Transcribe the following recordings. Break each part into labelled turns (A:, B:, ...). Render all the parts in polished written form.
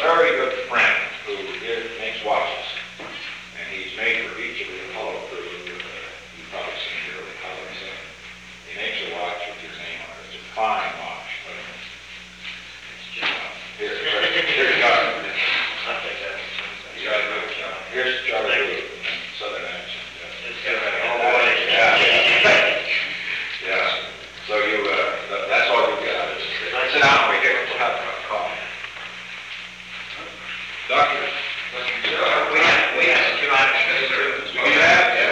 A: very good friend who makes watches, and he's made for each of the Apollo crew. You've probably seen the early colors. He makes a watch with his name on it. It's a fine watch. Here you go.
B: I'll take that.
A: You got a good job. Here's Charlie Booth, Southern accent. Yeah. So you, that's all you got. Sit down over here. We'll have a coffee. Doctor,
B: we have a few items to do.
A: oh, you have? Yeah.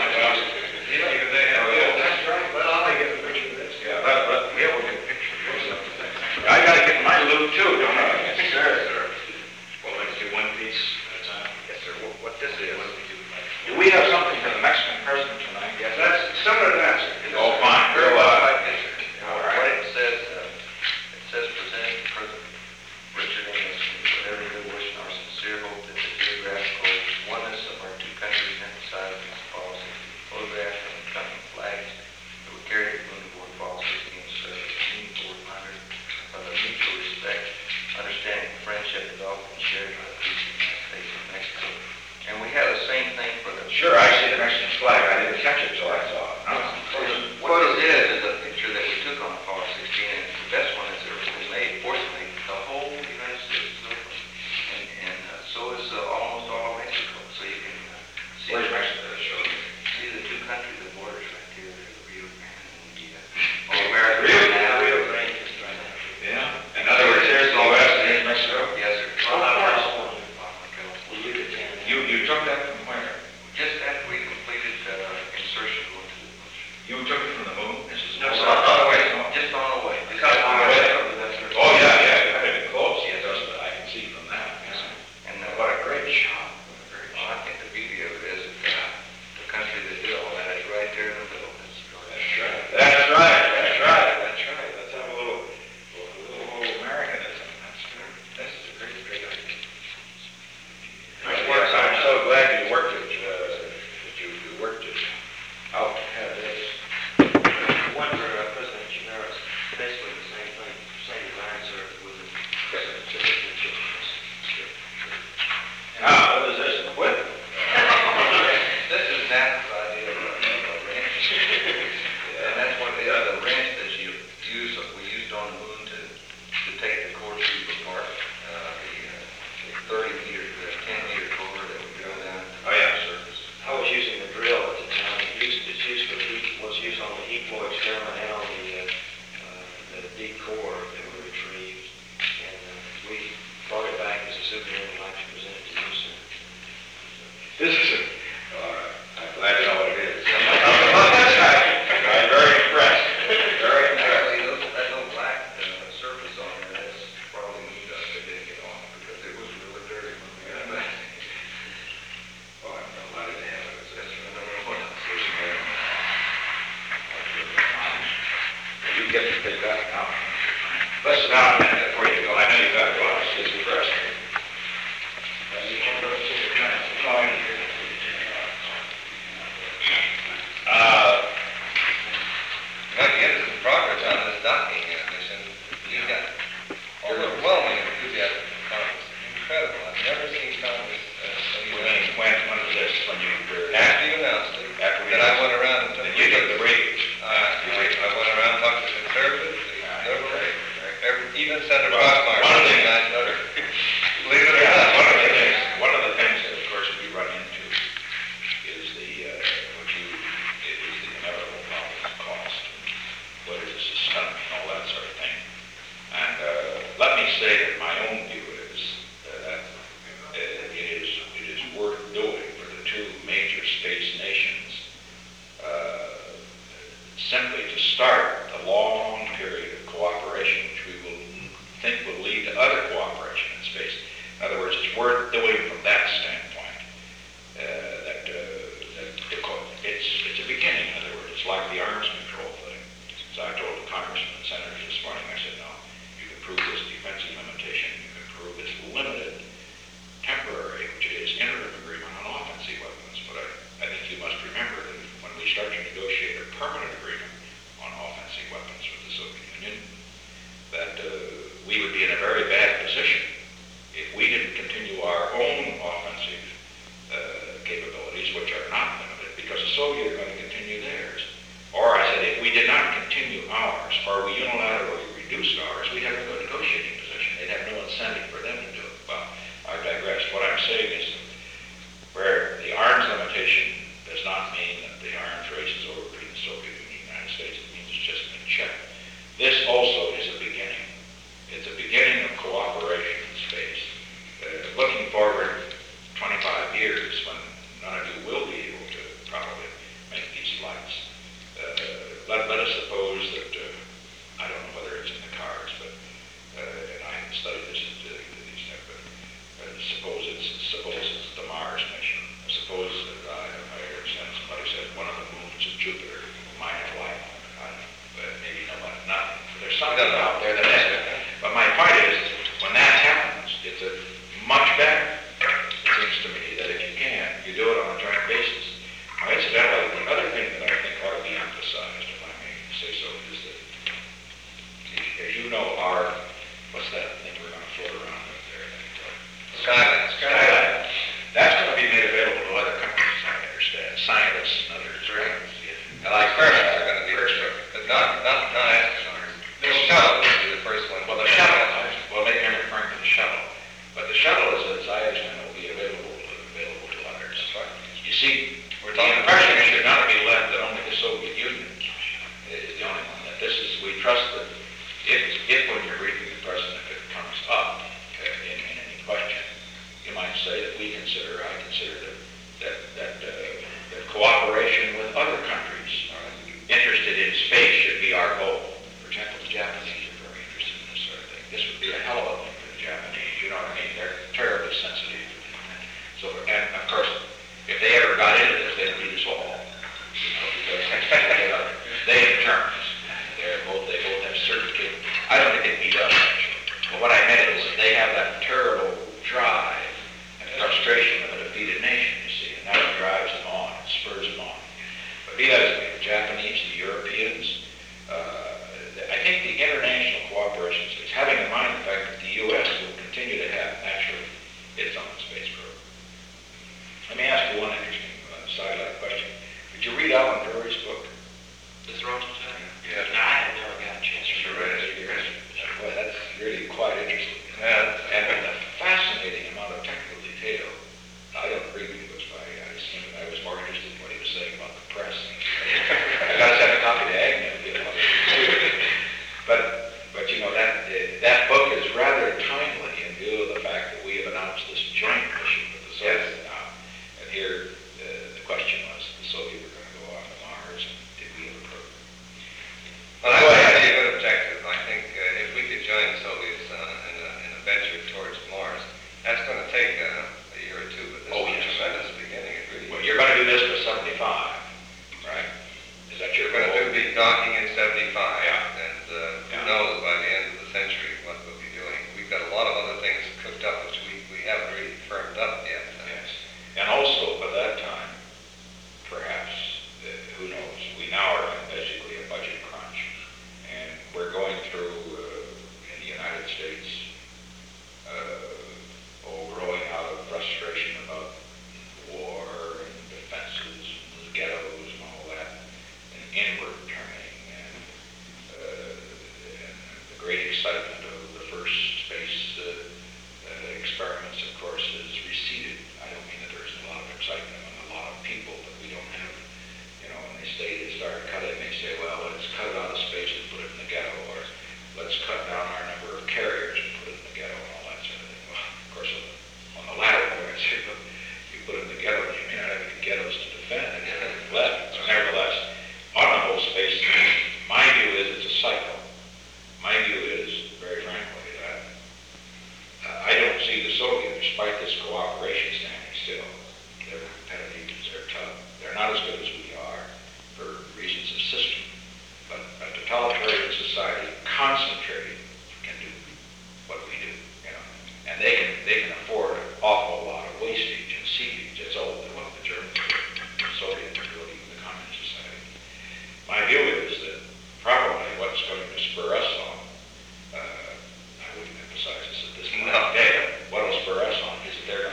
B: That's right. Well, I'll get a picture of this.
A: Yeah, we'll get a picture. I gotta get my loot too, don't I?
B: Yes, sir. Well, let's do one piece at a time. Yes, sir. What this is.
A: Do we have something for the Mexican president tonight?
B: Yes, that's similar to that, sir.
A: Oh, fine.
B: Very well. All
C: What
B: right.
C: it says presenting President Richard Amos with every good wish and our sincere hope that the geographical oneness of our two countries emphasizes this policy. Photograph and accompanying flags that would carry the moon aboard Fall 16 serve as a meaningful reminder of the mutual respect, understanding, and friendship developed and shared by the people of the United States and Mexico. And we have the same thing for the...
A: Sure, I see the Mexican flag. I didn't catch it till I saw it.
C: What this is a picture that we took on Apollo 16, and it's the best one that's ever been made. Fortunately, the whole United States is open, and so is almost all of Mexico. So you can see,
A: Where's Mexico?
C: see the two countries, the borders right here, the Rio Grande and the
A: America.
C: Rio Grande.
A: Yeah. In other words, here's the West and here's Mexico?
C: Yes, sir.
A: You took that from where?
C: Just after we completed insertion going to the bush.
A: You took it from the moon?
C: No, sir. Just on the way. Just
A: on the way. Oh, yeah, you had it close. Yes, I can see from that. Yeah.
C: And
A: What a great shot.
C: well, I think the beauty of it is that the country that did all that is right there in the middle.
A: That's right. Let's have a little Americanism. This is a great idea. Yes, I'm so glad you worked it, you worked it out to have this.
B: One for President Chimeras, basically the same thing, same design, sir, with the signature.
A: Now, what is this? What?
C: This is NASA's idea of a wrench. And that's what the wrench that we used on the moon to take the core tube apart, the 30-meter, the 10-meter core that we go down.
A: Oh, yeah, sir.
B: I was using the drill at the time. Was used on the EPO experiment and on the deep core that we retrieved. And we brought it back as a souvenir and like to present it to you, sir.
A: This is it. All right. I'm glad you know what it is. That's right. I'm very impressed. Very impressed.
C: Actually, that little black surface on there, that's probably moved up. They didn't get off because it was really dirty when we got back.
A: Oh, I'm glad to have it.
C: That's another one.
A: You get to take that now. Let's sit down a minute before you go. I know you got to go. It's just refreshing. our own offensive capabilities, which are not limited, because the Soviets are going to continue theirs. Or I said, if we did not continue ours, or we unilaterally reduced ours, we'd have no negotiating position. They'd have no incentive for them to do it. Well, I digress. What I'm saying is, where the arms limitation does not mean that the arms race is over between the Soviet Union and the United States. It means it's just been checked. This also is a beginning. It's a beginning of cooperation in space. Looking forward 25 years, when none of you will be able to probably make these flights, let us suppose that, I don't know whether it's in the cards, but, and I haven't studied this to these things, but suppose it's the Mars mission. Suppose that I heard somebody said one of the moons of Jupiter might have life on it. I don't know, but maybe nothing. There's something out there that has it. But my point is, when that happens, it's a much better, it seems to me, that if you can, you do it on a joint basis. Now, incidentally, the other thing that I think ought to be emphasized, if I may say so, is that, as you know, what's that thing we're going to float around up there? Skylab. That's going to be made available to other countries, I understand, scientists and others.
C: Right.
A: Yeah.
C: And like experiments are going to be first, but not astronauts. The shuttle will be the first one.
A: Well, the shuttle, maybe I'm referring to the shuttle. But the shuttle, as I understand, will be available to others.
C: That's right.
A: You see, the impression should not be left that only the Soviet Union is the only one. That this is, we trust that if when you're reading the president, if it comes up in any question, you might say that I consider that cooperation with other countries interested in space should be our goal. For example, the Japanese are very interested in this sort of thing. This would be a hell of a thing for the Japanese. You know what I mean? They're terribly sensitive to things. So, and of course, if they ever got into this, they'd beat us all. You know, because they in terms, they both have certain capabilities. I don't think they'd beat us, actually. But what I meant is they have that terrible drive and frustration of a defeated nation, you see, and that drives them on, it spurs them on. But be that as it may, the Japanese, the Europeans, I think the international cooperation is having in mind the fact that the U.S. will continue to have, naturally, its own space program. Let me ask you one interesting sideline question. Did you read Alan Drury's book?
B: This Rosenstein?
A: Yeah.
B: No, I have never got a chance to read it.
A: Boy, that's really quite interesting. And with a fascinating amount of technical detail. I don't read the books by I was more interested in what he was saying about the press. I got to send a copy to Agnew. But you know, that book is rather timely in view of the fact that we have announced this joint mission with the Soviets now. And here, the question was, the Soviets were going to go on to Mars, and did we have a program?
C: Well, I see a good objective. I think if we could join the Soviets in a venture towards Mars, that's going to take a year or two, but this is a tremendous beginning. It really
A: Well, you're going to do this for 75, right? Is that your
C: We're going to
A: goal?
C: be docking in 75,
A: Yeah.
C: and who knows by the end of the century what we'll be doing. We've got a lot of other things cooked up which we haven't really firmed up yet.
A: Yes. And also, by that time, perhaps, who knows, we now are in basically a budget crunch. And we're going through, in the United States, growing out of frustration about war and defenses and the ghettos and all that, and inward turning, and the great excitement of the first space experiments, of course, has receded. I don't mean that there isn't a lot of excitement among a lot of people, but we don't have, you know, when they start cutting, they say, well, let's cut it out of space and put it in the ghetto, or let's cut down our number of carriers and put it in the ghetto, and all that sort of thing. Well, of course, on the latter point, you put it in the ghetto, you may not have any ghettos to defend, and left. So nevertheless, on the whole space, my view is it's a cycle. My view is, very frankly, that I don't see the Soviets, despite this cooperation, standing still. They're competitive, they're tough. They're not as good as we are for reasons of system. But a totalitarian society concentrated can do what we do, you know. And they can afford an awful lot of wastage and seepage. It's all what the Germans do, the Soviets do, even the Communist Society. My view is that probably what's going to spur us on, I wouldn't emphasize this at this point, what will spur us on is that they're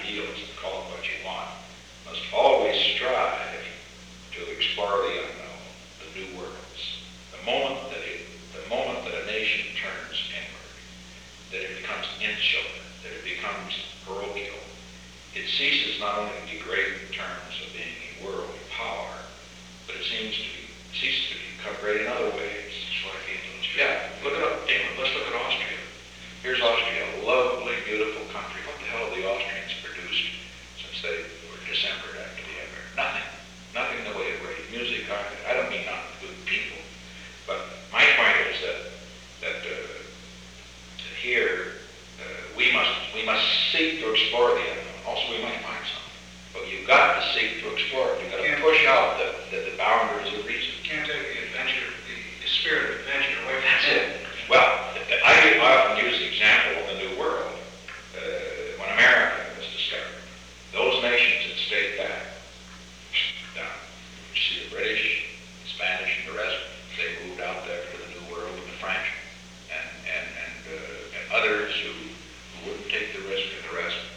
A: ideals, call it what you want, must always strive to explore the unknown, the new worlds. The moment that a nation turns inward, that it becomes insular, that it becomes parochial, it ceases not only to be great in terms of being a world power, but it ceases to become great in other ways. It's like England. Yeah, let's look at Austria. Here's Austria, a lovely, beautiful country. What the hell have the Austrians produced since they were dismembered after the Empire? Nothing. Nothing in the way of great music. I don't mean not good people, but my point is that here we must seek to explore the unknown. Also, we might find something, but you've got to seek to explore it. You've got to push out the boundaries of reason.
D: Can't take the spirit of adventure away from
A: That's it. Well, I often use the example of the New World. When America was discovered, those nations that stayed back, down, you see the British, the Spanish, and the rest, they moved out there to the New World with the French, and others who wouldn't take the risk, and the rest